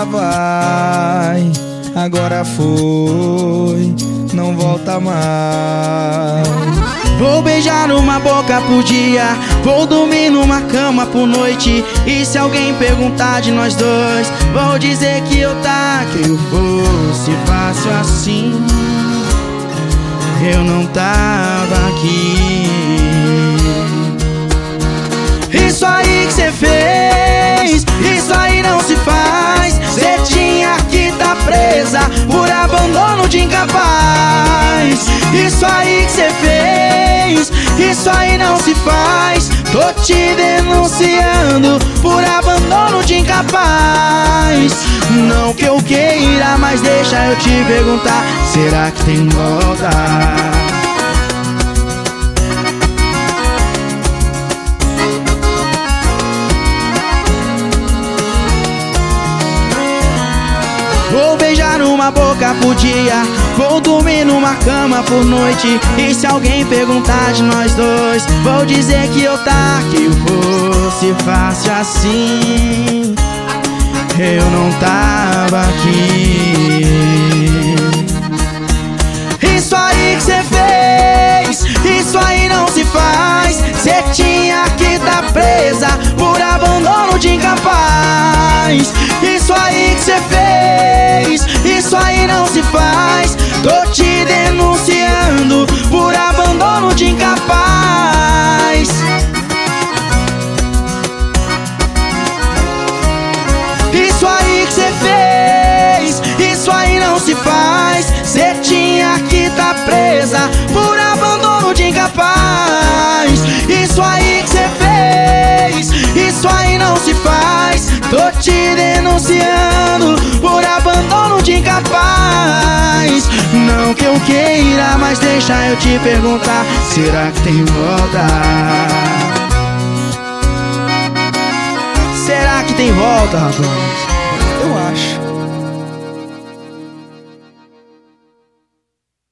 já vai, agora foi, não volta mais. Vou beijar uma boca por dia, vou dormir numa cama por noite. E se alguém perguntar de nós dois, vou dizer que eu que eu fosse fácil assim, eu não tava aqui. Isso aí que cê fez, isso aí não se faz. Cê tinha que tá presa por abandono de incapaz. Isso aí que cê fez, isso aí não se faz. Tô te denunciando por abandono de incapaz. Não que eu queira, mas deixa eu te perguntar, será que tem volta? Vou beijar uma boca por dia, vou dormir numa cama por noite. E se alguém perguntar de nós dois, vou dizer que eu que eu fosse fácil assim, eu não tava aqui. Isso aí que cê fez, isso aí não se faz. Cê tinha que tá presa por abandono de incapaz. Isso aí que cê fez, isso aí não se faz. Tô te denunciando por abandono de incapaz. Isso aí que cê fez, isso aí não se faz. Cê tinha que tá presa por abandono de incapaz. Isso aí que cê fez, isso aí não se faz. Tô te denunciando por abandono de incapaz. Não que eu queira, mas deixa eu te perguntar, será que tem volta? Será que tem volta, rapaz?